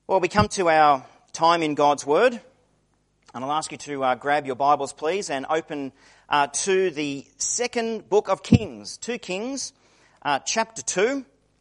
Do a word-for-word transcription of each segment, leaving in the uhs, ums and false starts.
Well, we come to our time in God's Word, and I'll ask you to uh, grab your Bibles, please, and open uh, to the second book of Kings, two Kings, uh, chapter two.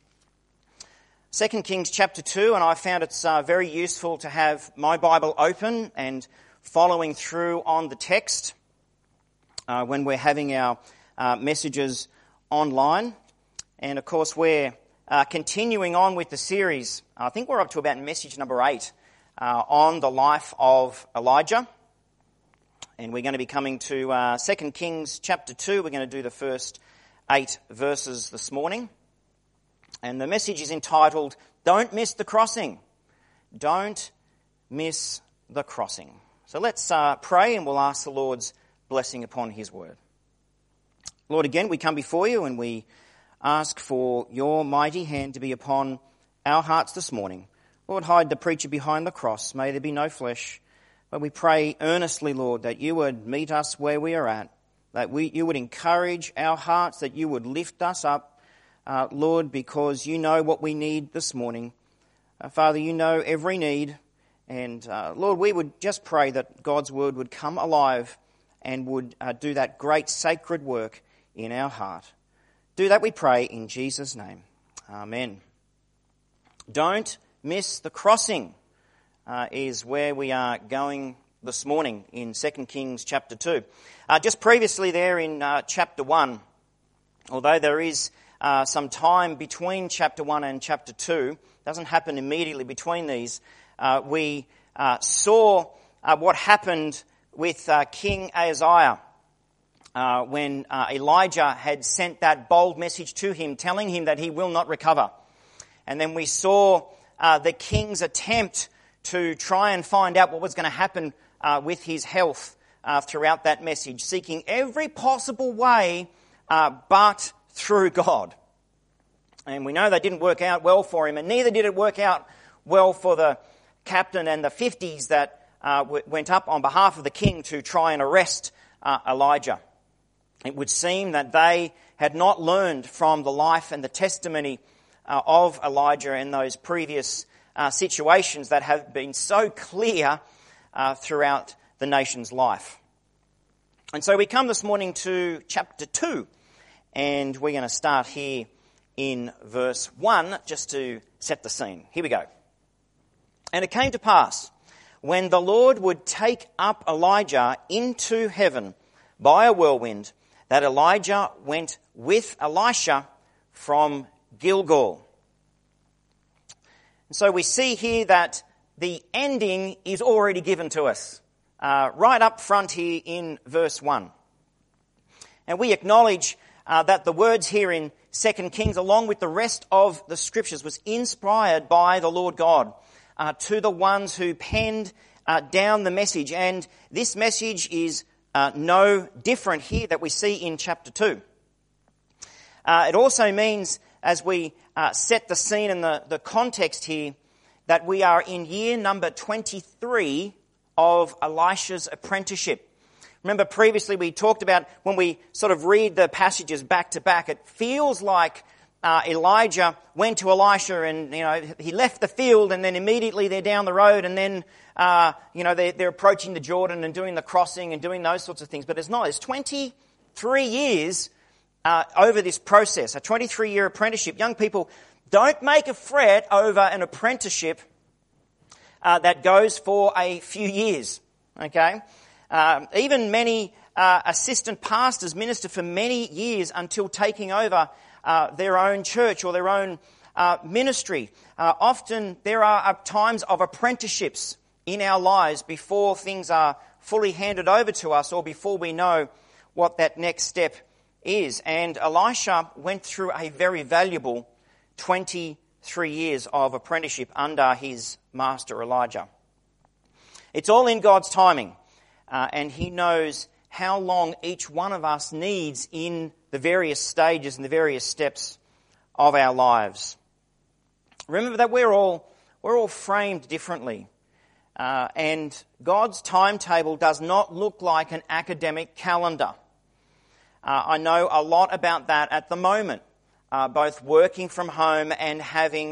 Second Kings chapter two, and I found it's uh, very useful to have my Bible open and following through on the text uh, when we're having our uh, messages online. And of course, we're uh, continuing on with the series. I think we're up to about message number eight uh, on the life of Elijah. And we're going to be coming to uh, Second Kings chapter two. We're going to do the first eight verses this morning. And the message is entitled, Don't Miss the Crossing. Don't miss the crossing. So let's uh, pray and we'll ask the Lord's blessing upon His word. Lord, again, we come before you and we ask for your mighty hand to be upon our hearts this morning. Lord, hide the preacher behind the cross. May there be no flesh. But we pray earnestly, Lord, that you would meet us where we are at, that we, you would encourage our hearts, that you would lift us up, uh, Lord, because you know what we need this morning. Uh, Father, you know every need. And uh, Lord, we would just pray that God's word would come alive and would uh, do that great sacred work in our heart. Do that, we pray, in Jesus' name. Amen. Don't miss the crossing uh, is where we are going this morning in Second Kings chapter two. Uh, just previously there in uh, chapter one, although there is uh, some time between chapter one and chapter two, doesn't happen immediately between these, uh, we uh, saw uh, what happened with uh, King Ahaziah. Uh, when uh, Elijah had sent that bold message to him, telling him that he will not recover. And then we saw uh, the king's attempt to try and find out what was going to happen uh, with his health uh, throughout that message, seeking every possible way uh, but through God. And we know that didn't work out well for him, and neither did it work out well for the captain and the fifties that uh, w- went up on behalf of the king to try and arrest uh, Elijah. It would seem that they had not learned from the life and the testimony uh, of Elijah in those previous uh, situations that have been so clear uh, throughout the nation's life. And so we come this morning to chapter two, and we're going to start here in verse one just to set the scene. Here we go. And it came to pass, when the Lord would take up Elijah into heaven by a whirlwind, that Elijah went with Elisha from Gilgal. And so we see here that the ending is already given to us, uh, right up front here in verse one. And we acknowledge uh, that the words here in Second Kings, along with the rest of the scriptures, was inspired by the Lord God uh, to the ones who penned uh, down the message. And this message is Uh, no different here that we see in chapter two. Uh, it also means, as we uh, set the scene and the, the context here, that we are in year number twenty-three of Elisha's apprenticeship. Remember previously we talked about when we sort of read the passages back to back, it feels like uh, Elijah went to Elisha and, you know, he left the field and then immediately they're down the road and then Uh, you know, they're, they're approaching the Jordan and doing the crossing and doing those sorts of things. But it's not. It's twenty-three years uh, over this process, a twenty-three-year apprenticeship. Young people, don't make a fret over an apprenticeship uh, that goes for a few years, okay? Um, even many uh, assistant pastors minister for many years until taking over uh, their own church or their own uh, ministry. Uh, often there are uh, times of apprenticeships in our lives before things are fully handed over to us or before we know what that next step is. And Elisha went through a very valuable twenty-three years of apprenticeship under his master Elijah. It's all in God's timing, uh, and He knows how long each one of us needs in the various stages and the various steps of our lives. Remember that we're all we're all framed differently. Uh, and God's timetable does not look like an academic calendar. Uh, I know a lot about that at the moment, uh, both working from home and having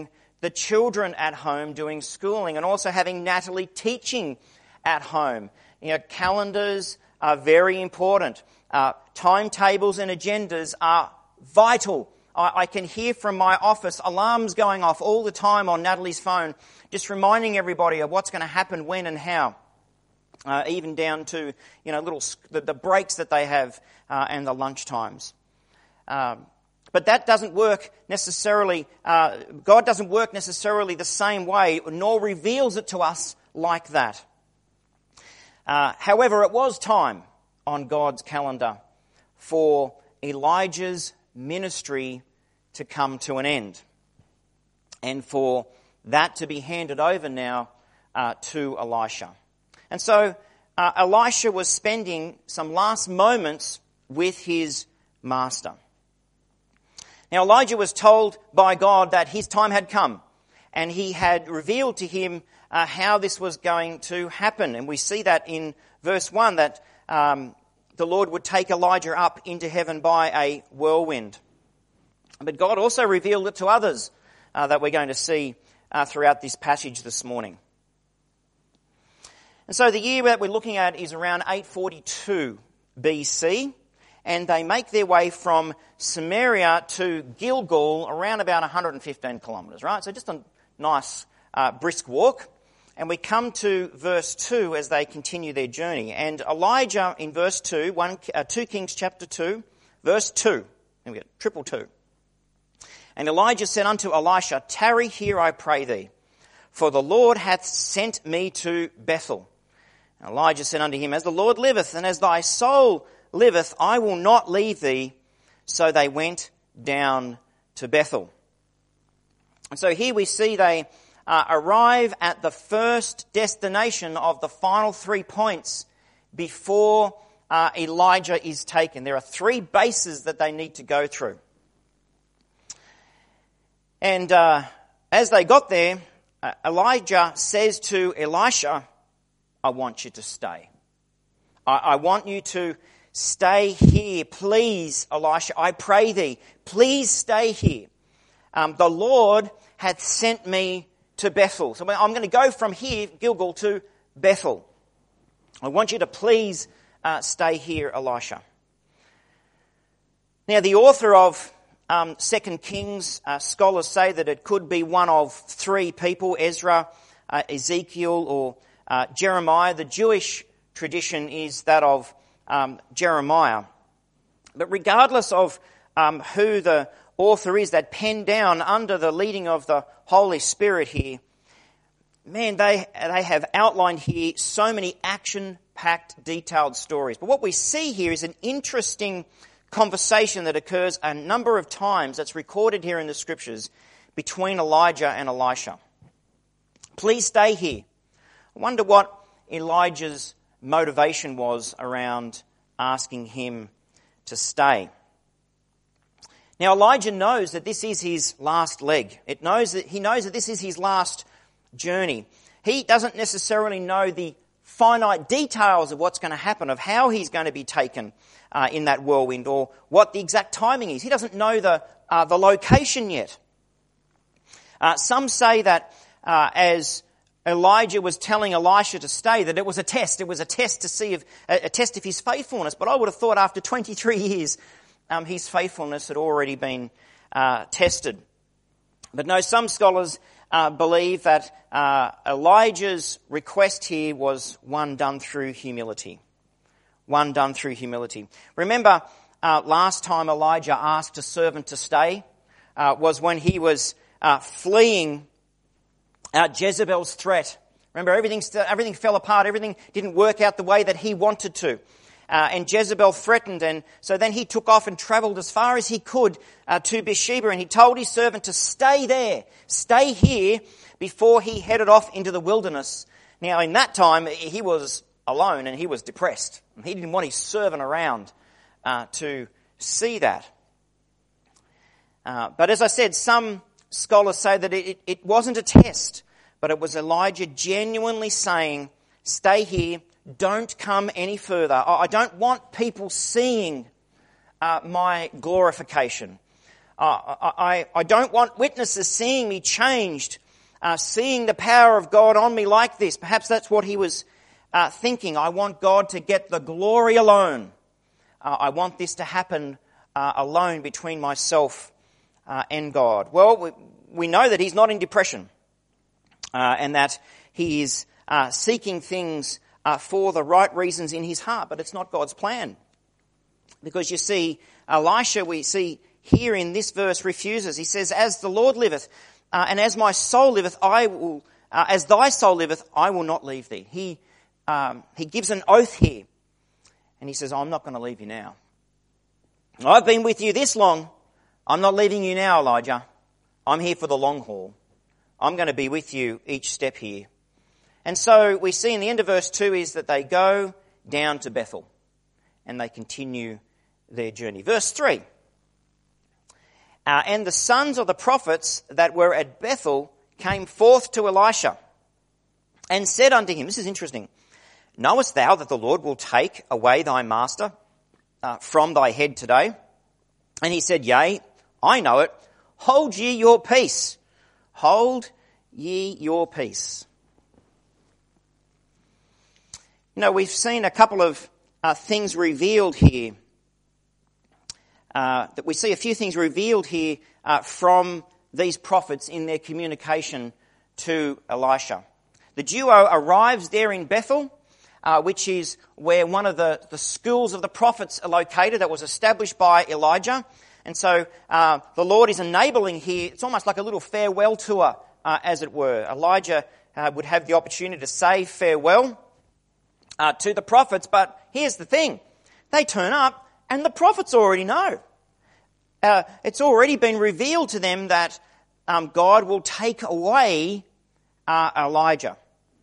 the children at home doing schooling, and also having Natalie teaching at home. You know, calendars are very important. Uh, timetables and agendas are vital. I, I can hear from my office alarms going off all the time on Natalie's phone, just reminding everybody of what's going to happen, when and how. Uh, even down to, you know, little the, the breaks that they have uh, and the lunch times. Um, but that doesn't work necessarily, uh, God doesn't work necessarily the same way, nor reveals it to us like that. Uh, however, it was time on God's calendar for Elijah's ministry to come to an end, and for that to be handed over now uh, to Elisha. And so uh, Elisha was spending some last moments with his master. Now Elijah was told by God that his time had come, and he had revealed to him uh, how this was going to happen. And we see that in verse one, that um, the Lord would take Elijah up into heaven by a whirlwind. But God also revealed it to others uh, that we're going to see uh, throughout this passage this morning. And so the year that we're looking at is around eight forty-two B C, and they make their way from Samaria to Gilgal around about one hundred fifteen kilometres, right? So just a nice uh, brisk walk. And we come to verse two as they continue their journey. And Elijah in verse two, one, uh, two Kings chapter two, verse two, and we get triple two. And Elijah said unto Elisha, Tarry here, I pray thee, for the Lord hath sent me to Bethel. And Elijah said unto him, As the Lord liveth, and as thy soul liveth, I will not leave thee. So they went down to Bethel. And so here we see they uh, arrive at the first destination of the final three points before uh, Elijah is taken. There are three bases that they need to go through. And uh, as they got there, uh, Elijah says to Elisha, I want you to stay. I, I want you to stay here. Please, Elisha, I pray thee, please stay here. Um, the Lord hath sent me to Bethel. So I'm going to go from here, Gilgal, to Bethel. I want you to please uh, stay here, Elisha. Now, the author of Um, Second Kings, uh, scholars say that it could be one of three people, Ezra, uh, Ezekiel, or uh, Jeremiah. The Jewish tradition is that of um, Jeremiah. But regardless of um, who the author is that penned down under the leading of the Holy Spirit here, man, they, they have outlined here so many action-packed, detailed stories. But what we see here is an interesting conversation that occurs a number of times that's recorded here in the scriptures between Elijah and Elisha. Please stay here. I wonder what Elijah's motivation was around asking him to stay. Now Elijah knows that this is his last leg. It knows that he knows that this is his last journey. He doesn't necessarily know the finite details of what's going to happen, of how he's going to be taken uh, in that whirlwind, or what the exact timing is. He doesn't know the uh, the location yet. Uh, some say that uh, as Elijah was telling Elisha to stay, that it was a test. It was a test to see if a, a test of his faithfulness. But I would have thought after twenty-three years, um, his faithfulness had already been uh, tested. But no, some scholars Uh, believe that uh, Elijah's request here was one done through humility. One done through humility. Remember, uh, last time Elijah asked a servant to stay uh, was when he was uh, fleeing uh, Jezebel's threat. Remember, everything, st- everything fell apart. Everything didn't work out the way that he wanted to. Uh, and Jezebel threatened, and so then he took off and travelled as far as he could uh, to Beersheba, and he told his servant to stay there, stay here, before he headed off into the wilderness. Now, in that time, he was alone and he was depressed. He didn't want his servant around uh, to see that. Uh, but as I said, some scholars say that it, it wasn't a test, but it was Elijah genuinely saying, stay here, don't come any further. I don't want people seeing uh, my glorification. Uh, I, I don't want witnesses seeing me changed, uh, seeing the power of God on me like this. Perhaps that's what he was uh, thinking. I want God to get the glory alone. Uh, I want this to happen uh, alone between myself uh, and God. Well, we, we know that he's not in depression uh, and that he is uh, seeking things uh, for the right reasons in his heart, but it's not God's plan. Because you see, Elisha, we see here in this verse, refuses. He says, as the Lord liveth, uh, and as my soul liveth, I will, uh, as thy soul liveth, I will not leave thee. He, um, he gives an oath here. And he says, I'm not going to leave you now. I've been with you this long. I'm not leaving you now, Elijah. I'm here for the long haul. I'm going to be with you each step here. And so we see in the end of verse two is that they go down to Bethel and they continue their journey. Verse three. Uh, and the sons of the prophets that were at Bethel came forth to Elisha and said unto him, this is interesting, knowest thou that the Lord will take away thy master uh, from thy head today? And he said, yea, I know it. Hold ye your peace. Hold ye your peace. You know, we've seen a couple of uh, things revealed here. Uh, that we see a few things revealed here uh, from these prophets in their communication to Elisha. The duo arrives there in Bethel, uh, which is where one of the, the schools of the prophets are located that was established by Elijah. And so uh, the Lord is enabling here, it's almost like a little farewell tour, uh, as it were. Elijah uh, would have the opportunity to say farewell uh, to the prophets, but here's the thing. They turn up, and the prophets already know. Uh, it's already been revealed to them that um, God will take away uh, Elijah.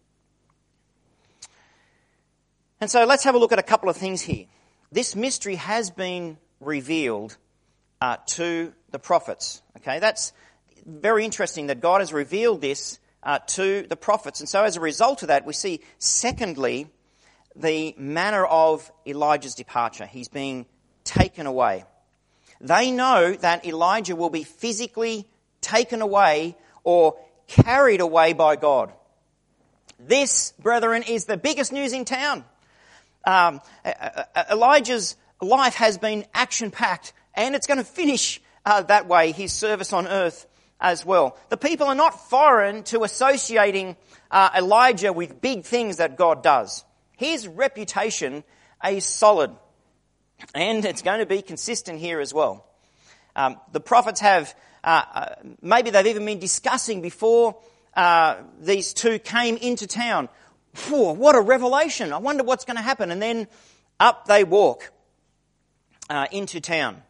And so let's have a look at a couple of things here. This mystery has been revealed uh, to the prophets. Okay, that's very interesting that God has revealed this uh, to the prophets. And so as a result of that, we see, secondly, the manner of Elijah's departure. He's being taken away. They know that Elijah will be physically taken away or carried away by God. This, brethren, is the biggest news in town. Um, Elijah's life has been action-packed, and it's going to finish uh, that way, his service on earth as well. The people are not foreign to associating uh, Elijah with big things that God does. His reputation is solid, and it's going to be consistent here as well. Um, the prophets have, uh, uh, maybe they've even been discussing before uh, these two came into town. Whew, what a revelation. I wonder what's going to happen. And then up they walk uh, into town.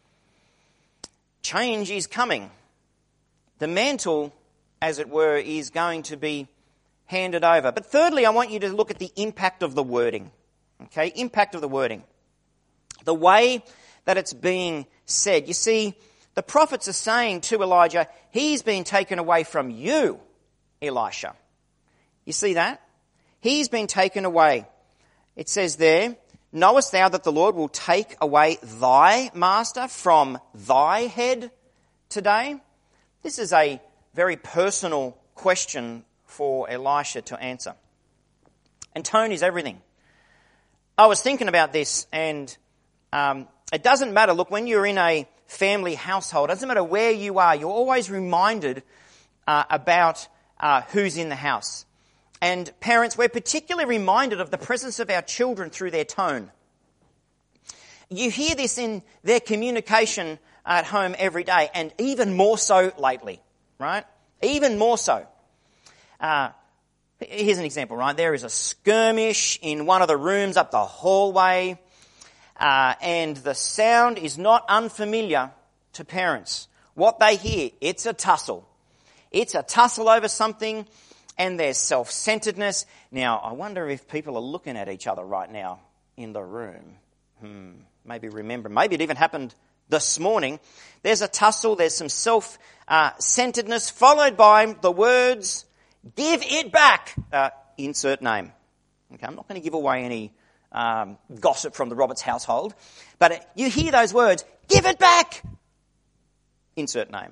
Change is coming. The mantle, as it were, is going to be handed over. But thirdly, I want you to look at the impact of the wording. Okay, impact of the wording. The way that it's being said. You see, the prophets are saying to Elijah, he's been taken away from you, Elisha. You see that? He's been taken away. It says there, knowest thou that the Lord will take away thy master from thy head today? This is a very personal question for Elisha to answer. And tone is everything. I was thinking about this, and um, it doesn't matter. Look, when you're in a family household, it doesn't matter where you are, you're always reminded uh, about uh, who's in the house. And parents, we're particularly reminded of the presence of our children through their tone. You hear this in their communication at home every day, and even more so lately, right? Even more so. Uh, here's an example, right? There is a skirmish in one of the rooms up the hallway, uh, and the sound is not unfamiliar to parents. What they hear, it's a tussle. It's a tussle over something, and there's self-centeredness. Now, I wonder if people are looking at each other right now in the room. Hmm, maybe remember. Maybe it even happened this morning. There's a tussle, there's some self-centeredness, followed by the words, give it back, uh, insert name. Okay, I'm not going to give away any um, gossip from the Roberts household, but you hear those words, give it back. insert name.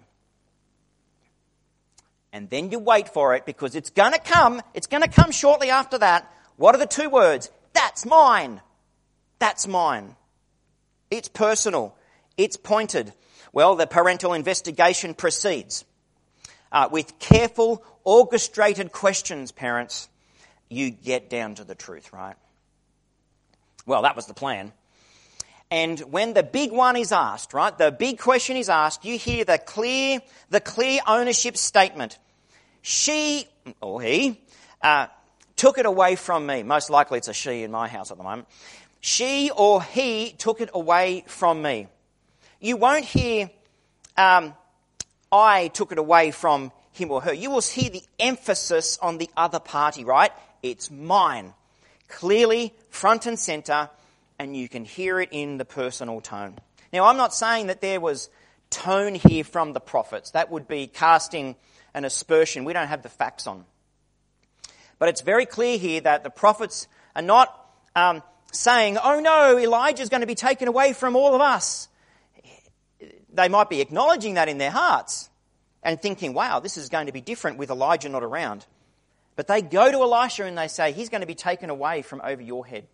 And then you wait for it because it's going to come. It's going to come shortly after that. What are the two words? That's mine. That's mine. It's personal. It's pointed. Well, the parental investigation proceeds. Uh, with careful, orchestrated questions, parents, you get down to the truth, right? Well, that was the plan. And when the big one is asked, right, the big question is asked, you hear the clear, the clear ownership statement. She, or he, uh, took it away from me. Most likely it's a she in my house at the moment. She or he took it away from me. You won't hear, um, I took it away from him or her. You will hear the emphasis on the other party, right? It's mine. Clearly, front and centre, and you can hear it in the personal tone. Now, I'm not saying that there was tone here from the prophets. That would be casting an aspersion we don't have the facts on. But it's very clear here that the prophets are not um, saying, oh no, Elijah's going to be taken away from all of us. They might be acknowledging that in their hearts and thinking, wow, this is going to be different with Elijah not around. But they go to Elisha and they say, he's going to be taken away from over your head.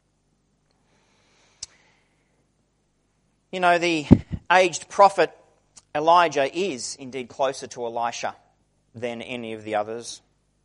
You know, the aged prophet Elijah is indeed closer to Elisha than any of the others.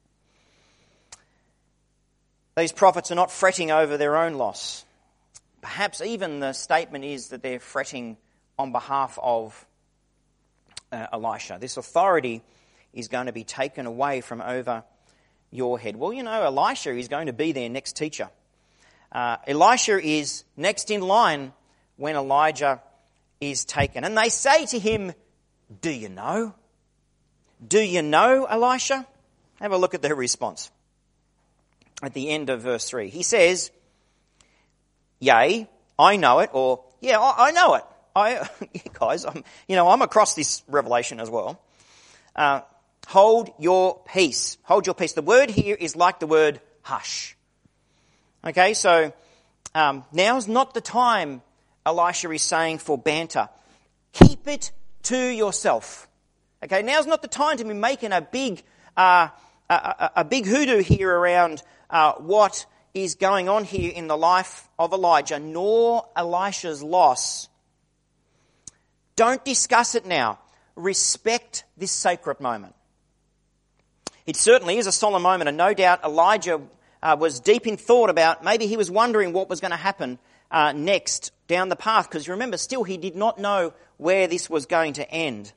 These prophets are not fretting over their own loss. Perhaps even the statement is that they're fretting on behalf of uh, Elisha. This authority is going to be taken away from over your head. Well, you know, Elisha is going to be their next teacher. Uh, Elisha is next in line when Elijah is taken. And they say to him, do you know? Do you know, Elisha? Have a look at their response. At the end of verse three, he says, yea, I know it, or yeah, I, I know it. I, guys, I'm, you know, I'm across this revelation as well. Uh, hold your peace. Hold your peace. The word here is like the word hush. Okay, so um, now's not the time, Elisha is saying, for banter. Keep it to yourself. Okay, now's not the time to be making a big, uh, a, a, a big hoodoo here around uh, what is going on here in the life of Elijah, nor Elisha's loss. Don't discuss it now. Respect this sacred moment. It certainly is a solemn moment, and no doubt Elijah uh, was deep in thought about, maybe he was wondering what was going to happen uh, next down the path, because remember, still he did not know where this was going to end.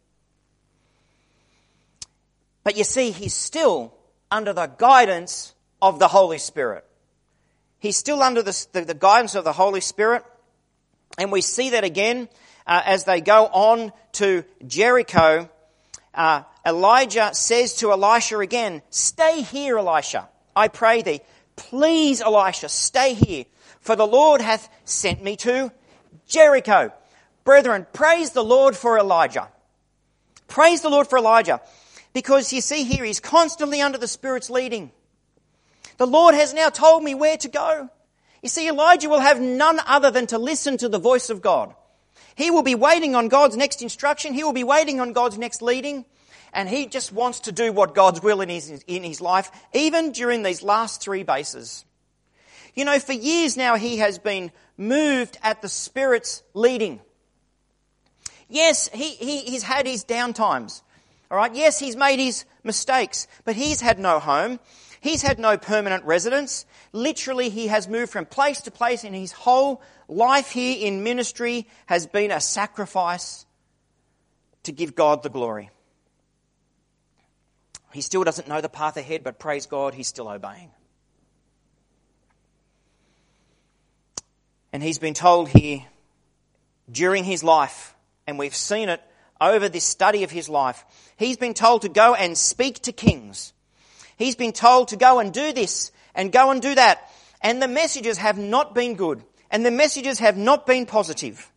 But you see, he's still under the guidance of the Holy Spirit. He's still under the, the, the guidance of the Holy Spirit, and we see that again uh, as they go on to Jericho. Uh, Elijah says to Elisha again, stay here, Elisha, I pray thee. Please, Elisha, stay here, for the Lord hath sent me to Jericho. Brethren, praise the Lord for Elijah. Praise the Lord for Elijah. Because you see here, he's constantly under the Spirit's leading. The Lord has now told me where to go. You see, Elijah will have none other than to listen to the voice of God. He will be waiting on God's next instruction. He will be waiting on God's next leading. And he just wants to do what God's will in his, in his life, even during these last three bases. You know, for years now he has been moved at the Spirit's leading. Yes, he, he, he's had his downtimes. All right, yes, he's made his mistakes, but he's had no home. He's had no permanent residence. Literally, he has moved from place to place, and his whole life here in ministry has been a sacrifice to give God the glory. He still doesn't know the path ahead, but praise God, he's still obeying. And he's been told here during his life, and we've seen it over this study of his life, he's been told to go and speak to kings. He's been told to go and do this and go and do that. And the messages have not been good. And the messages have not been positive.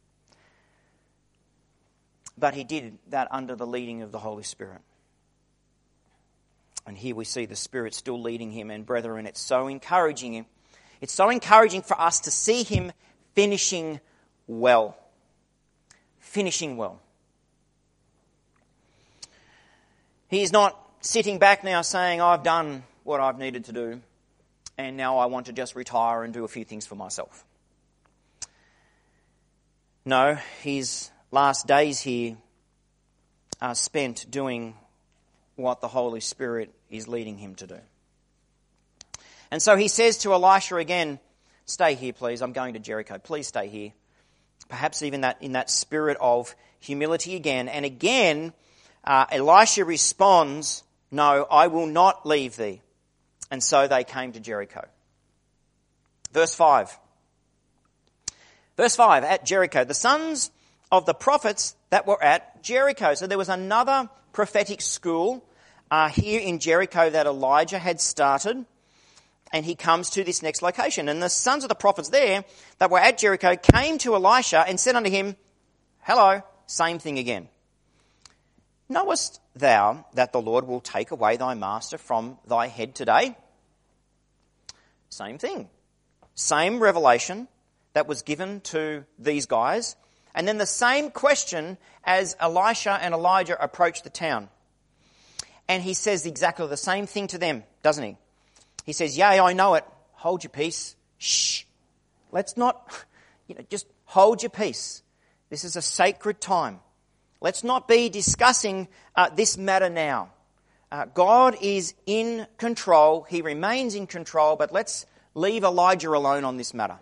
But he did that under the leading of the Holy Spirit. And here we see the Spirit still leading him. And brethren, it's so encouraging him. It's so encouraging for us to see him finishing well. Finishing well. He's not sitting back now saying, I've done what I've needed to do, and now I want to just retire and do a few things for myself. No, his last days here are spent doing what the Holy Spirit is leading him to do. And so he says to Elisha again, stay here, please. I'm going to Jericho. Please stay here. Perhaps even that in that spirit of humility again. And again, uh, Elisha responds, no, I will not leave thee. And so they came to Jericho. Verse five. Verse five, at Jericho, the sons of the prophets that were at Jericho. So there was another prophetic school uh, here in Jericho that Elijah had started. And he comes to this next location. And the sons of the prophets there that were at Jericho came to Elisha and said unto him, hello, same thing again. Knowest thou that the Lord will take away thy master from thy head today? Same thing. Same revelation that was given to these guys. And then the same question as Elisha and Elijah approached the town. And he says exactly the same thing to them, doesn't he? He says, yea, I know it. Hold your peace. Shh. Let's not, you know, just hold your peace. This is a sacred time. Let's not be discussing uh, this matter now. Uh, God is in control. He remains in control, but let's leave Elijah alone on this matter.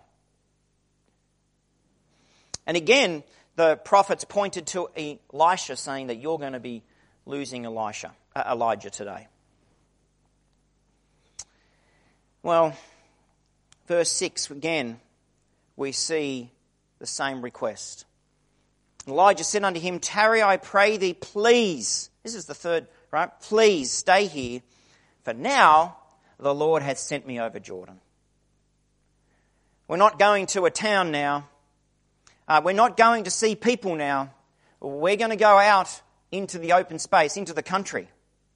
And again, the prophets pointed to Elisha saying that you're going to be losing Elisha, uh, Elijah today. Well, verse six, again, we see the same request. Elijah said unto him, tarry, I pray thee, please. This is the third, right? Please stay here, for now the Lord hath sent me over Jordan. We're not going to a town now. Uh, we're not going to see people now. We're going to go out into the open space, into the country.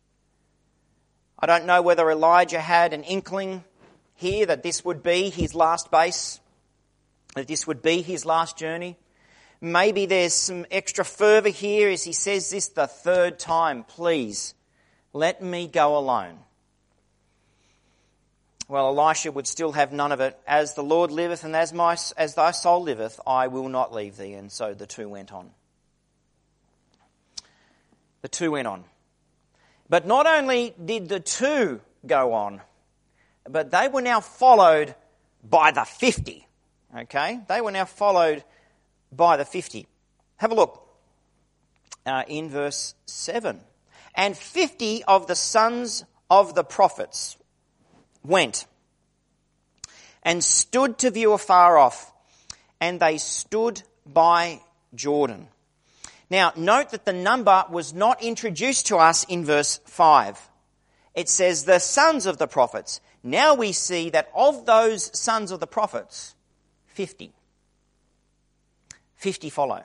I don't know whether Elijah had an inkling here that this would be his last base, that this would be his last journey. Maybe there's some extra fervour here as he says this the third time, please, let me go alone. Well, Elisha would still have none of it. As the Lord liveth and as my as thy soul liveth, I will not leave thee. And so the two went on. The two went on. But not only did the two go on, but they were now followed by the fifty. Okay? They were now followed by the fifty. Have a look uh, in verse seven. And fifty of the sons of the prophets went and stood to view afar off, and they stood by Jordan. Now, note that the number was not introduced to us in verse five. It says the sons of the prophets. Now we see that of those sons of the prophets, fifty. fifty follow.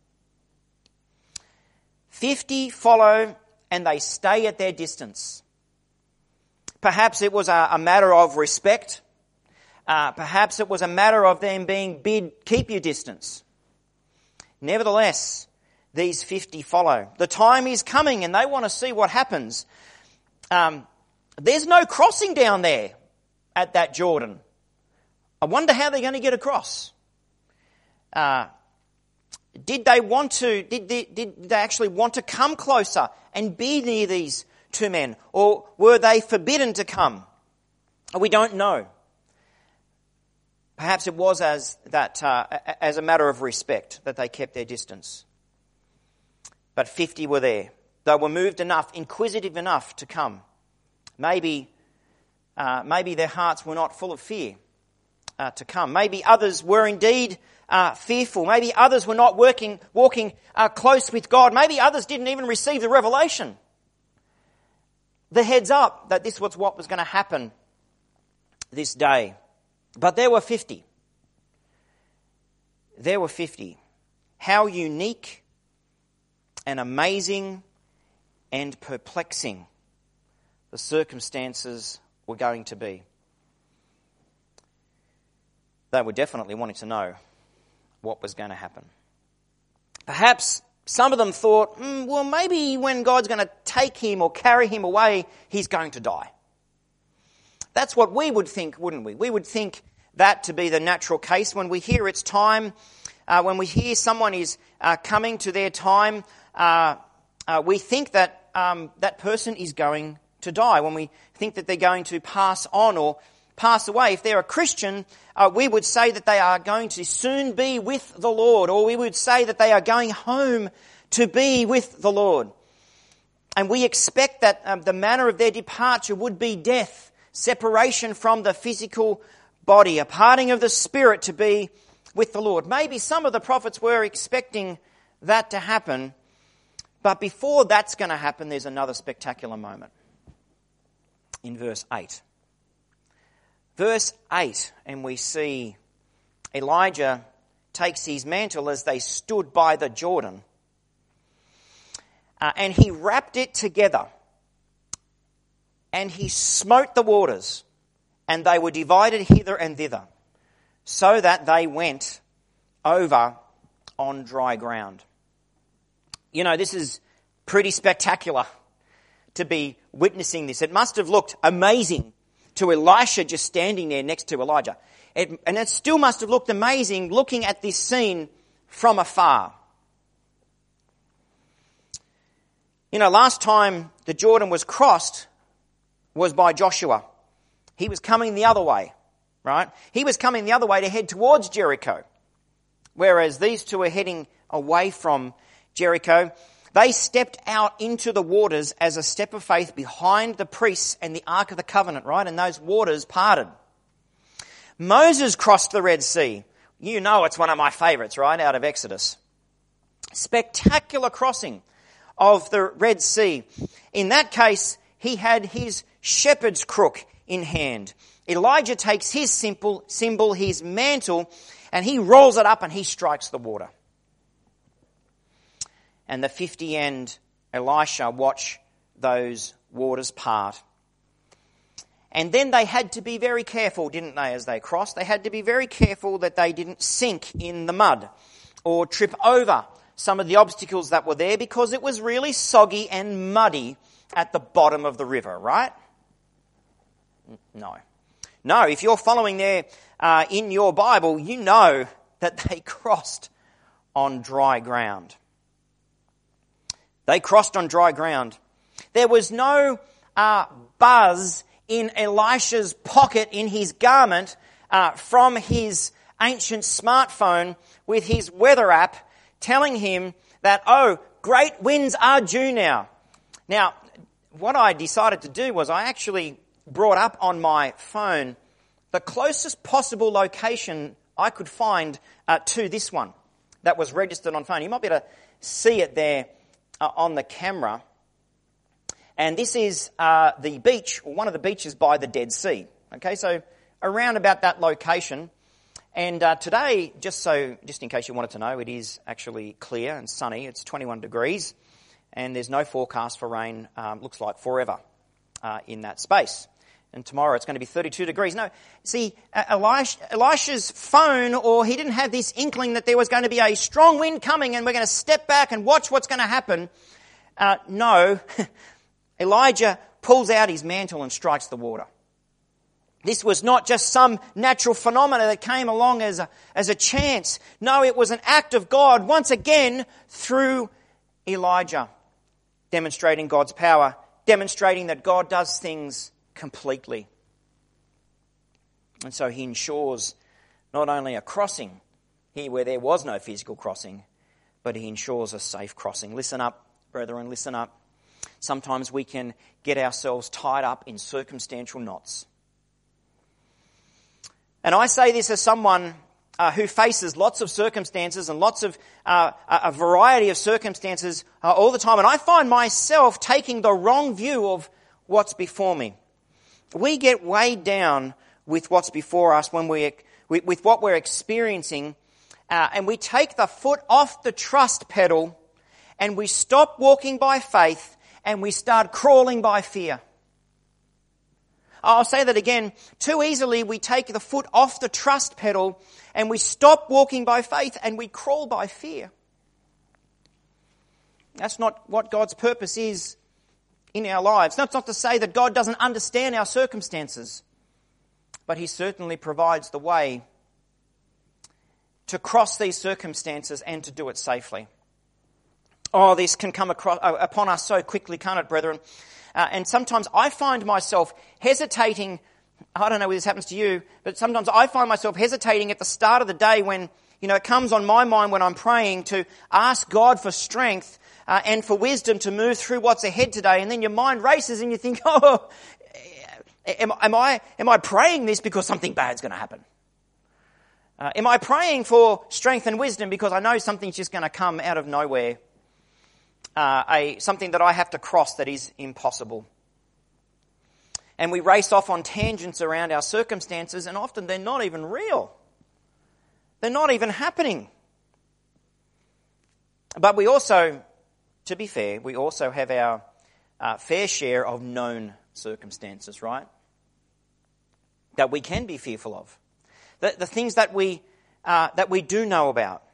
fifty follow and they stay at their distance. Perhaps it was a, a matter of respect. Uh, perhaps it was a matter of them being bid, keep your distance. Nevertheless, these fifty follow. The time is coming and they want to see what happens. Um, there's no crossing down there at that Jordan. I wonder how they're going to get across. Uh, did they want to, did they, did they actually want to come closer and be near these two men? Or were they forbidden to come? We don't know. Perhaps it was as that uh, as a matter of respect that they kept their distance. But fifty were there. They were moved enough, inquisitive enough to come. Maybe, uh, maybe their hearts were not full of fear uh, to come. Maybe others were indeed uh, fearful. Maybe others were not working, walking uh, close with God. Maybe others didn't even receive the revelation, the heads up that this was what was going to happen this day. But there were fifty. There were fifty. How unique and amazing and perplexing the circumstances were going to be. They were definitely wanting to know what was going to happen. Perhaps Some of them thought, mm, well, maybe when God's going to take him or carry him away, he's going to die. That's what we would think, wouldn't we? We would think that to be the natural case. When we hear it's time, uh, when we hear someone is uh, coming to their time, uh, uh, we think that um, that person is going to die. When we think that they're going to pass on or pass away. If they're a Christian, uh, we would say that they are going to soon be with the Lord, or we would say that they are going home to be with the Lord. And we expect that um, the manner of their departure would be death, separation from the physical body, a parting of the spirit to be with the Lord. Maybe some of the prophets were expecting that to happen, but before that's going to happen, there's another spectacular moment. In verse eight. Verse eight, and we see Elijah takes his mantle as they stood by the Jordan, uh, and he wrapped it together, and he smote the waters, and they were divided hither and thither, so that they went over on dry ground. You know, this is pretty spectacular to be witnessing this. It must have looked amazing to Elisha just standing there next to Elijah. It, and it still must have looked amazing looking at this scene from afar. You know, last time the Jordan was crossed was by Joshua. He was coming the other way, right? He was coming the other way to head towards Jericho. Whereas these two are heading away from Jericho. They stepped out into the waters as a step of faith behind the priests and the Ark of the Covenant, right? And those waters parted. Moses crossed the Red Sea. You know it's one of my favourites, right, out of Exodus. Spectacular crossing of the Red Sea. In that case, he had his shepherd's crook in hand. Elijah takes his simple symbol, his mantle, and he rolls it up and he strikes the water. And the fifty and Elisha watch those waters part. And then they had to be very careful, didn't they, as they crossed? They had to be very careful that they didn't sink in the mud or trip over some of the obstacles that were there, because it was really soggy and muddy at the bottom of the river, right? No. No, if you're following there uh, in your Bible, you know that they crossed on dry ground. They crossed on dry ground. There was no uh, buzz in Elisha's pocket in his garment uh, from his ancient smartphone with his weather app telling him that, oh, great winds are due now. Now, what I decided to do was I actually brought up on my phone the closest possible location I could find uh, to this one that was registered on phone. You might be able to see it there Uh, on the camera. And this is uh, the beach, or one of the beaches by the Dead Sea. Okay, so around about that location. And uh, today, just so, just in case you wanted to know, it is actually clear and sunny. It's twenty-one degrees, and there's no forecast for rain. Um, looks like forever uh, in that space. And tomorrow it's going to be thirty-two degrees. No, see, Elisha, Elisha's phone, or he didn't have this inkling that there was going to be a strong wind coming and we're going to step back and watch what's going to happen. Uh, no, Elijah pulls out his mantle and strikes the water. This was not just some natural phenomena that came along as a, as a chance. No, it was an act of God, once again, through Elijah, demonstrating God's power, demonstrating that God does things completely. And so he ensures not only a crossing here where there was no physical crossing, but he ensures a safe crossing. Listen up, brethren, listen up. Sometimes we can get ourselves tied up in circumstantial knots. And I say this as someone uh, who faces lots of circumstances and lots of, uh, a variety of circumstances uh, all the time. And I find myself taking the wrong view of what's before me. We get weighed down with what's before us when we, with what we're experiencing, uh, and we take the foot off the trust pedal and we stop walking by faith and we start crawling by fear. I'll say that again. Too easily we take the foot off the trust pedal and we stop walking by faith and we crawl by fear. That's not what God's purpose is in our lives. That's not to say that God doesn't understand our circumstances, but He certainly provides the way to cross these circumstances and to do it safely. Oh, this can come across, uh, upon us so quickly, can't it, brethren? Uh, and sometimes I find myself hesitating. I don't know whether this happens to you, but sometimes I find myself hesitating at the start of the day when, you know, it comes on my mind when I'm praying to ask God for strength uh, and for wisdom to move through what's ahead today. And then your mind races and you think, oh, am, am I am I praying this because something bad's going to happen? Uh, am I praying for strength and wisdom because I know something's just going to come out of nowhere? Uh, a something that I have to cross that is impossible. And we race off on tangents around our circumstances, and often they're not even real. They're not even happening. But we also, to be fair, we also have our uh, fair share of known circumstances, right? That we can be fearful of. The, the things that we uh, that we do know about.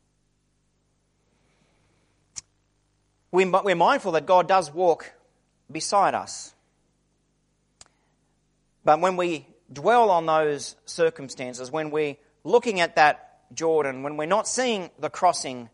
We, we're mindful that God does walk beside us. But when we dwell on those circumstances, when we're looking at that Jordan, when we're not seeing the crossing,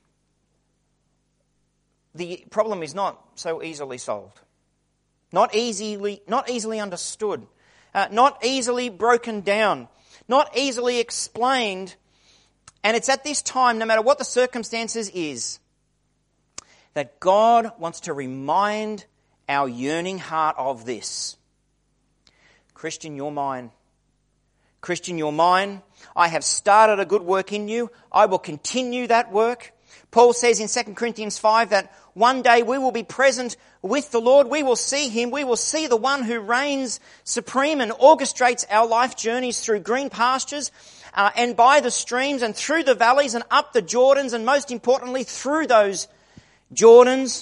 the problem is not so easily solved. Not easily, not easily understood. Uh, not easily broken down. Not easily explained. And it's at this time, no matter what the circumstances is, that God wants to remind our yearning heart of this. Christian, you're mine. Christian, you're mine. I have started a good work in you. I will continue that work. Paul says in Second Corinthians five that one day we will be present with the Lord. We will see Him. We will see the one who reigns supreme and orchestrates our life journeys through green pastures uh, and by the streams and through the valleys and up the Jordans, and most importantly through those Jordans.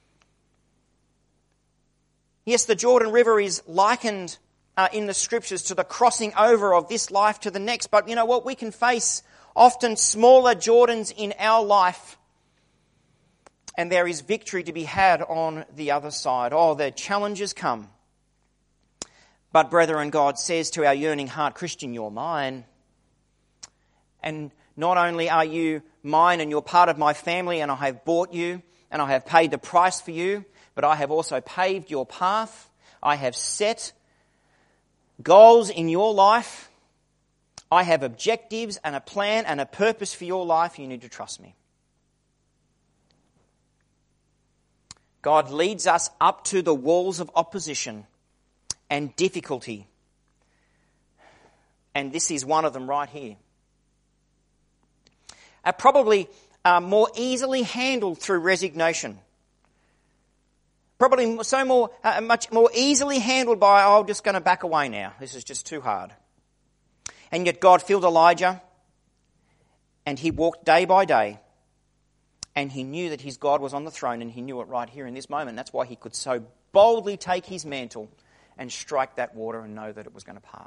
Yes, the Jordan River is likened uh, in the Scriptures to the crossing over of this life to the next. But you know what? We can face often smaller Jordans in our life, and there is victory to be had on the other side. Oh, the challenges come. But brethren, God says to our yearning heart, Christian, you're mine. And not only are you mine and you're part of my family, and I have bought you and I have paid the price for you, but I have also paved your path. I have set goals in your life. I have objectives and a plan and a purpose for your life. You need to trust me. God leads us up to the walls of opposition and difficulty. And this is one of them right here. Uh, probably uh, more easily handled through resignation. Probably so more, uh, much more easily handled by, oh, I'm just going to back away now. This is just too hard. And yet God filled Elijah, and he walked day by day, and he knew that his God was on the throne, and he knew it right here in this moment. That's why he could so boldly take his mantle and strike that water and know that it was going to part.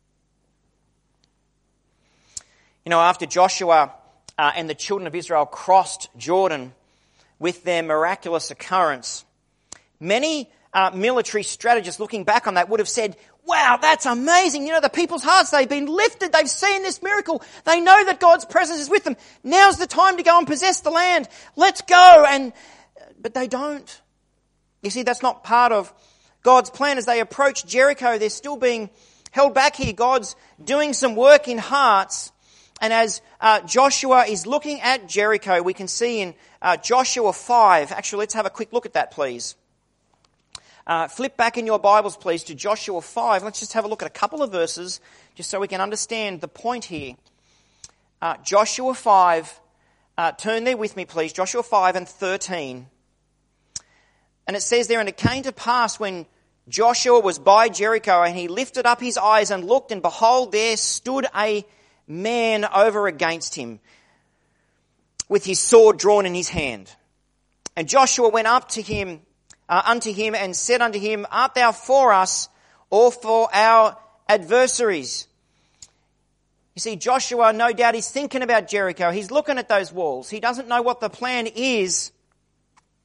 You know, after Joshua uh, and the children of Israel crossed Jordan with their miraculous occurrence, many uh, military strategists looking back on that would have said, wow, that's amazing. You know, the people's hearts, they've been lifted. They've seen this miracle. They know that God's presence is with them. Now's the time to go and possess the land. Let's go. And But they don't. You see, that's not part of God's plan. As they approach Jericho, they're still being held back here. God's doing some work in hearts. And as uh, Joshua is looking at Jericho, we can see in uh, Joshua five. Actually, let's have a quick look at that, please. Uh, flip back in your Bibles, please, to Joshua five. Let's just have a look at a couple of verses, just so we can understand the point here. Uh, Joshua five, uh, turn there with me, please. Joshua five and thirteen. And it says there, and it came to pass when Joshua was by Jericho, and he lifted up his eyes and looked, and behold, there stood a man over against him, with his sword drawn in his hand. And Joshua went up to him, Uh, unto him and said unto him, art thou for us or for our adversaries? You see, Joshua, no doubt, he's thinking about Jericho. He's looking at those walls. He doesn't know what the plan is.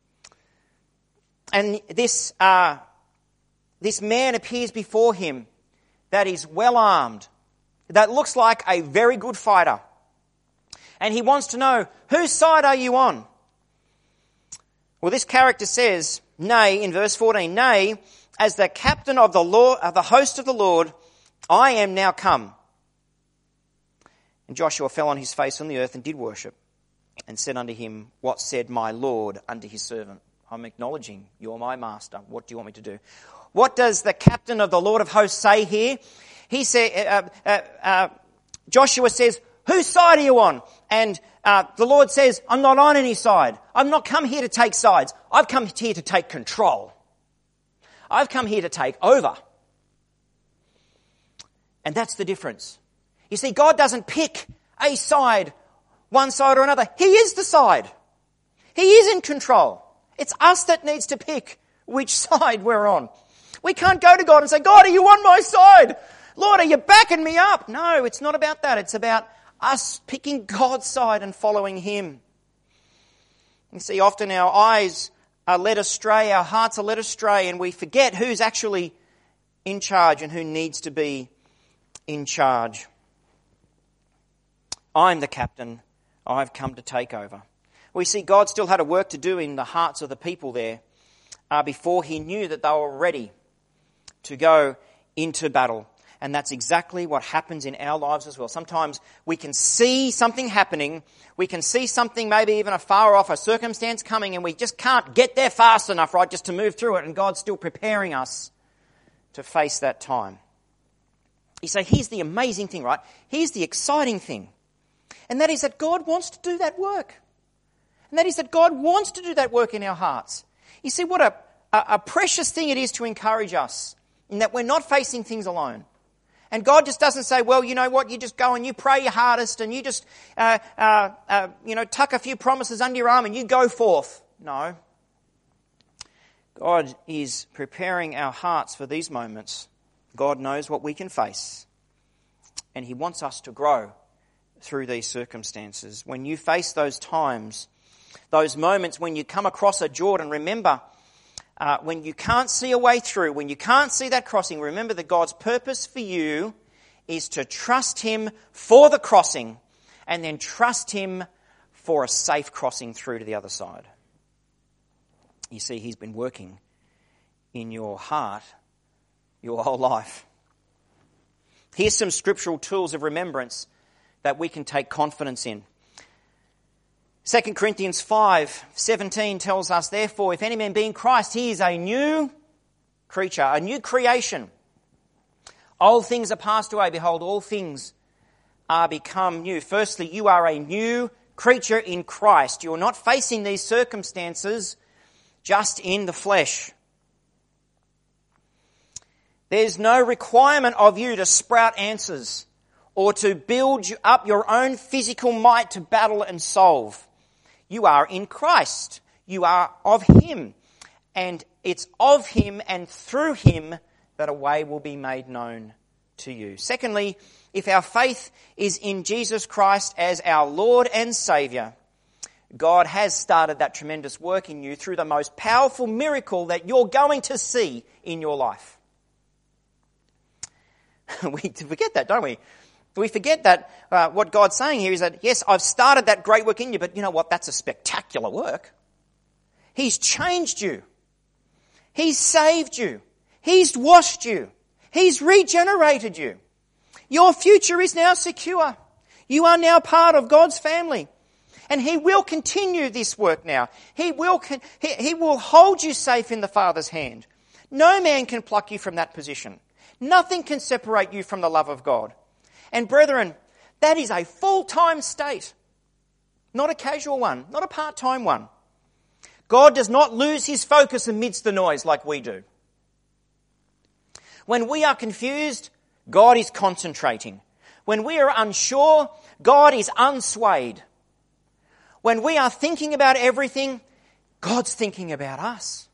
and this, uh, this man appears before him that is well armed, that looks like a very good fighter. And he wants to know, whose side are you on? Well, this character says, nay, in verse fourteen, nay, as the captain of the Lord, of the host of the Lord, I am now come. And Joshua fell on his face on the earth and did worship, and said unto him, what said my Lord unto his servant? I'm acknowledging, you're my master. What do you want me to do? What does the captain of the Lord of hosts say here? He said, uh, uh, uh, Joshua says, whose side are you on? And uh, the Lord says, I'm not on any side. I've not come here to take sides. I've come here to take control. I've come here to take over. And that's the difference. You see, God doesn't pick a side, one side or another. He is the side. He is in control. It's us that needs to pick which side we're on. We can't go to God and say, God, are you on my side? Lord, are you backing me up? No, it's not about that. It's about us picking God's side and following Him. You see, often our eyes are led astray, our hearts are led astray, and we forget who's actually in charge and who needs to be in charge. I'm the captain. I've come to take over. We see God still had a work to do in the hearts of the people there uh, before He knew that they were ready to go into battle. And that's exactly what happens in our lives as well. Sometimes we can see something happening. We can see something maybe even afar off, a circumstance coming, and we just can't get there fast enough, right, just to move through it. And God's still preparing us to face that time. You say, here's the amazing thing, right? Here's the exciting thing. And that is that God wants to do that work. And that is that God wants to do that work in our hearts. You see, what a, a, a precious thing it is to encourage us in that we're not facing things alone. And God just doesn't say, well, you know what, you just go and you pray your hardest and you just, uh, uh, uh, you know, tuck a few promises under your arm and you go forth. No. God is preparing our hearts for these moments. God knows what we can face. And He wants us to grow through these circumstances. When you face those times, those moments when you come across a Jordan, remember, Uh, when you can't see a way through, when you can't see that crossing, remember that God's purpose for you is to trust Him for the crossing and then trust Him for a safe crossing through to the other side. You see, He's been working in your heart your whole life. Here's some scriptural tools of remembrance that we can take confidence in. Second Corinthians five seventeen tells us, therefore, if any man be in Christ, he is a new creature, a new creation. Old things are passed away. Behold, all things are become new. Firstly, you are a new creature in Christ. You are not facing these circumstances just in the flesh. There's no requirement of you to sprout answers or to build up your own physical might to battle and solve. You are in Christ. You are of Him. And it's of Him and through Him that a way will be made known to you. Secondly, if our faith is in Jesus Christ as our Lord and Saviour, God has started that tremendous work in you through the most powerful miracle that you're going to see in your life. We forget that, don't we? We forget that uh, what God's saying here is that, yes, I've started that great work in you, but you know what? That's a spectacular work. He's changed you. He's saved you. He's washed you. He's regenerated you. Your future is now secure. You are now part of God's family. And He will continue this work now. He will, con- he, he will hold you safe in the Father's hand. No man can pluck you from that position. Nothing can separate you from the love of God. And brethren, that is a full-time state, not a casual one, not a part-time one. God does not lose His focus amidst the noise like we do. When we are confused, God is concentrating. When we are unsure, God is unswayed. When we are thinking about everything, God's thinking about us.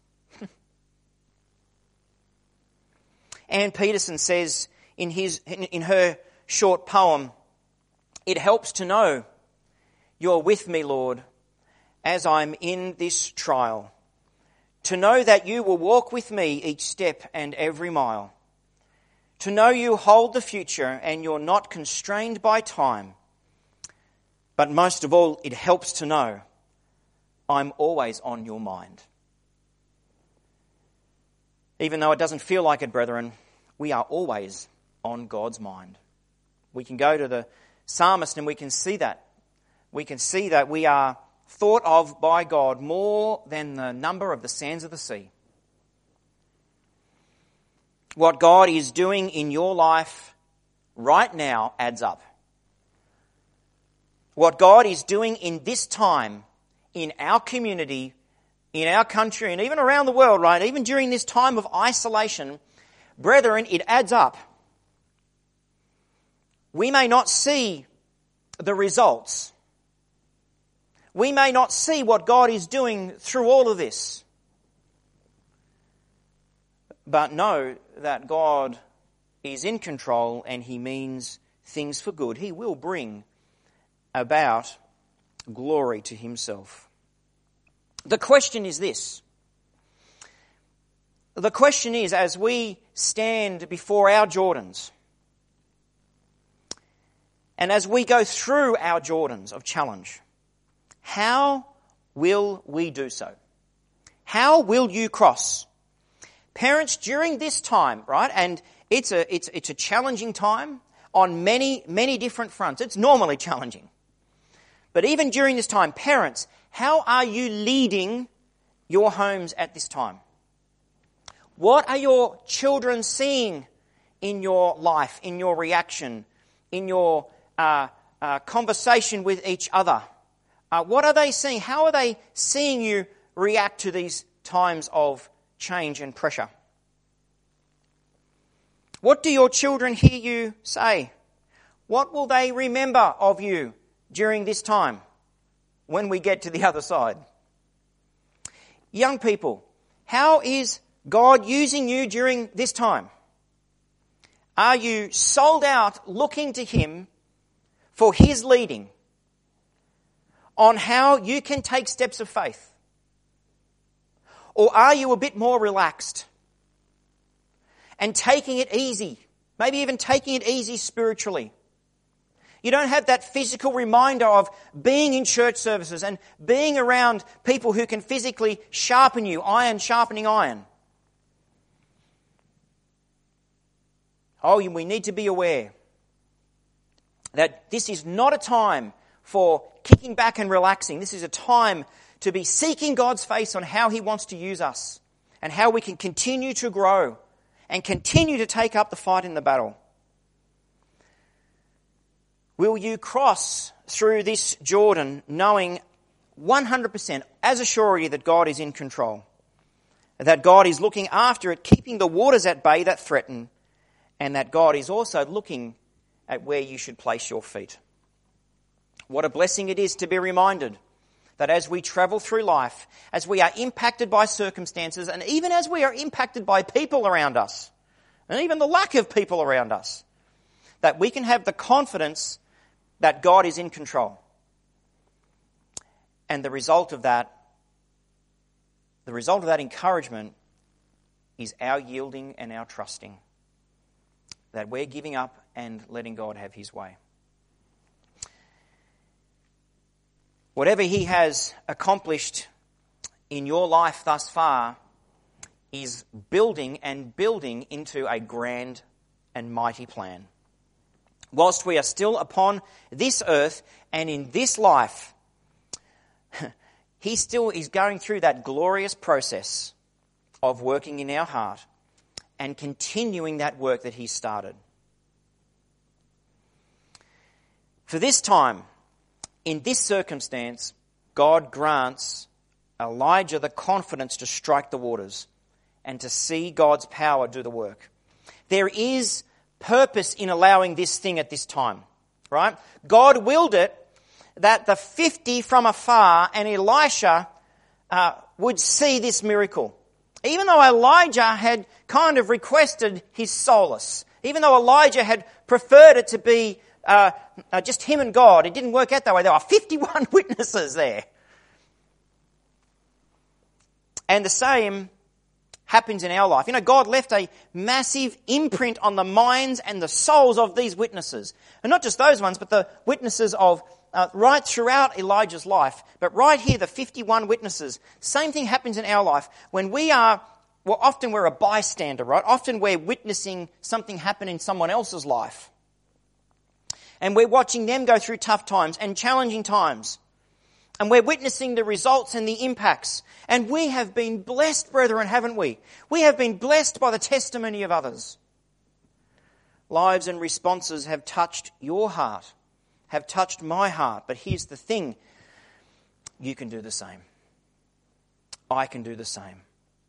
Ann Peterson says in his in, in her short poem, it helps to know you're with me, Lord, as I'm in this trial, to know that you will walk with me each step and every mile, to know you hold the future and you're not constrained by time. But most of all, it helps to know I'm always on your mind. Even though it doesn't feel like it, brethren, we are always on God's mind. We can go to the psalmist and we can see that. We can see that we are thought of by God more than the number of the sands of the sea. What God is doing in your life right now adds up. What God is doing in this time, in our community, in our country, and even around the world, right? Even during this time of isolation, brethren, it adds up. We may not see the results. We may not see what God is doing through all of this. But know that God is in control and He means things for good. He will bring about glory to Himself. The question is this. The question is, as we stand before our Jordans, and as we go through our Jordans of challenge, how will we do so? How will you cross? Parents, during this time, right, and it's a it's it's a challenging time on many, many different fronts. It's normally challenging. But even during this time, parents, how are you leading your homes at this time? What are your children seeing in your life, in your reaction, in your uh, uh, conversation with each other? Uh, what are they seeing? How are they seeing you react to these times of change and pressure? What do your children hear you say? What will they remember of you during this time when we get to the other side? Young people, how is God using you during this time? Are you sold out looking to Him for His leading on how you can take steps of faith? Or are you a bit more relaxed and taking it easy, maybe even taking it easy spiritually? You don't have that physical reminder of being in church services and being around people who can physically sharpen you, iron sharpening iron. Oh, we need to be aware that this is not a time for kicking back and relaxing. This is a time to be seeking God's face on how He wants to use us and how we can continue to grow and continue to take up the fight in the battle. Will you cross through this Jordan knowing one hundred percent as a surety that God is in control, that God is looking after it, keeping the waters at bay that threaten, and that God is also looking at where you should place your feet? What a blessing it is to be reminded that as we travel through life, as we are impacted by circumstances, and even as we are impacted by people around us, and even the lack of people around us, that we can have the confidence that God is in control. And the result of that, the result of that encouragement is our yielding and our trusting. That we're giving up and letting God have His way. Whatever He has accomplished in your life thus far is building and building into a grand and mighty plan. Whilst we are still upon this earth and in this life, He still is going through that glorious process of working in our heart and continuing that work that He started. For this time, in this circumstance, God grants Elijah the confidence to strike the waters and to see God's power do the work. There is purpose in allowing this thing at this time, right? God willed it that the fifty from afar and Elisha uh, would see this miracle. Even though Elijah had kind of requested his solace, even though Elijah had preferred it to be uh, uh, just him and God, it didn't work out that way. There were fifty-one witnesses there. And the same happens in our life. You know, God left a massive imprint on the minds and the souls of these witnesses. And not just those ones, but the witnesses of uh, right throughout Elijah's life. But right here, the fifty-one witnesses. Same thing happens in our life. When we are, well, often we're a bystander, right? Often we're witnessing something happen in someone else's life. And we're watching them go through tough times and challenging times. And we're witnessing the results and the impacts. And we have been blessed, brethren, haven't we? We have been blessed by the testimony of others. Lives and responses have touched your heart, have touched my heart. But here's the thing. You can do the same. I can do the same.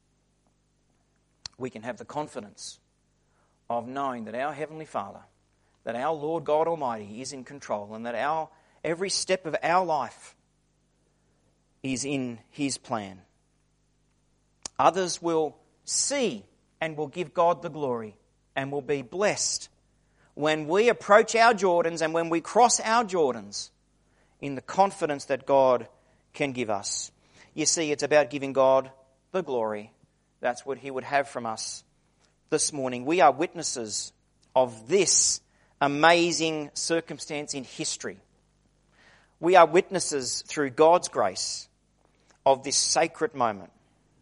We can have the confidence of knowing that our Heavenly Father, that our Lord God Almighty is in control, and that our every step of our life is in His plan. Others will see and will give God the glory and will be blessed when we approach our Jordans and when we cross our Jordans in the confidence that God can give us. You see, it's about giving God the glory. That's what He would have from us this morning. We are witnesses of this amazing circumstance in history. We are witnesses through God's grace of this sacred moment.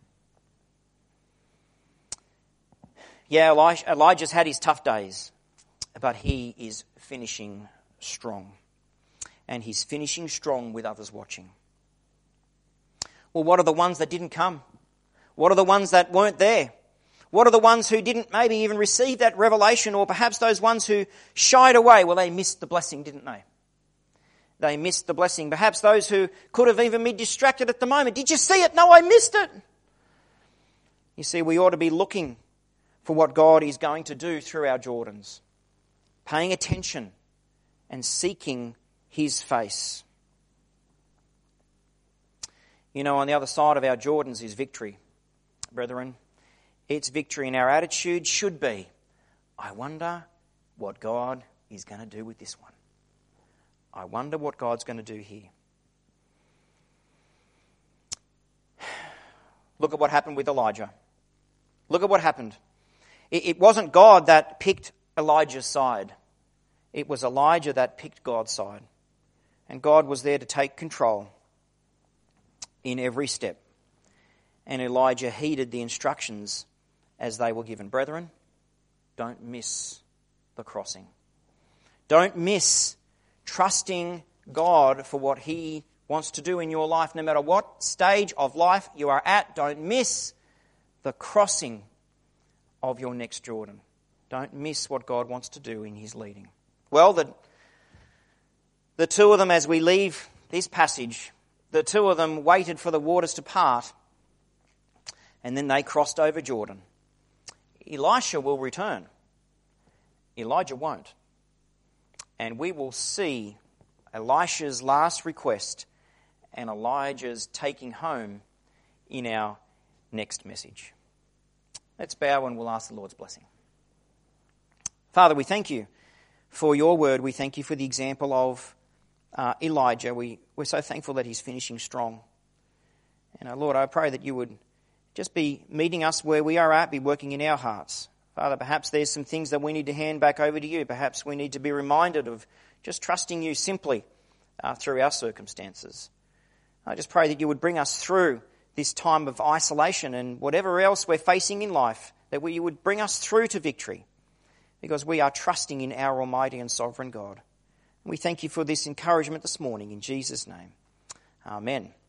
Yeah, Elijah, Elijah's had his tough days, but he is finishing strong. And he's finishing strong with others watching. Well, what are the ones that didn't come? What are the ones that weren't there? What are the ones who didn't maybe even receive that revelation, or perhaps those ones who shied away? Well, they missed the blessing, didn't they? They missed the blessing. Perhaps those who could have even been distracted at the moment. Did you see it? No, I missed it. You see, we ought to be looking for what God is going to do through our Jordans, paying attention and seeking His face. You know, on the other side of our Jordans is victory, brethren. Its victory, and our attitude should be, I wonder what God is going to do with this one. I wonder what God's going to do here. Look at what happened with Elijah. Look at what happened. It, it wasn't God that picked Elijah's side. It was Elijah that picked God's side. And God was there to take control in every step. And Elijah heeded the instructions as they were given. Brethren, don't miss the crossing. Don't miss trusting God for what He wants to do in your life. No matter what stage of life you are at, don't miss the crossing of your next Jordan. Don't miss what God wants to do in His leading. Well, the, the two of them, as we leave this passage, the two of them waited for the waters to part, and then they crossed over Jordan. Elisha will return. Elijah won't. And we will see Elisha's last request and Elijah's taking home in our next message. Let's bow and we'll ask the Lord's blessing. Father, we thank You for Your word. We thank You for the example of uh, Elijah. We, we're so thankful that he's finishing strong. And uh, Lord, I pray that You would just be meeting us where we are at, be working in our hearts. Father, perhaps there's some things that we need to hand back over to You. Perhaps we need to be reminded of just trusting You simply uh, through our circumstances. I just pray that You would bring us through this time of isolation and whatever else we're facing in life, that we, You would bring us through to victory, because we are trusting in our Almighty and Sovereign God. And we thank You for this encouragement this morning in Jesus' name. Amen.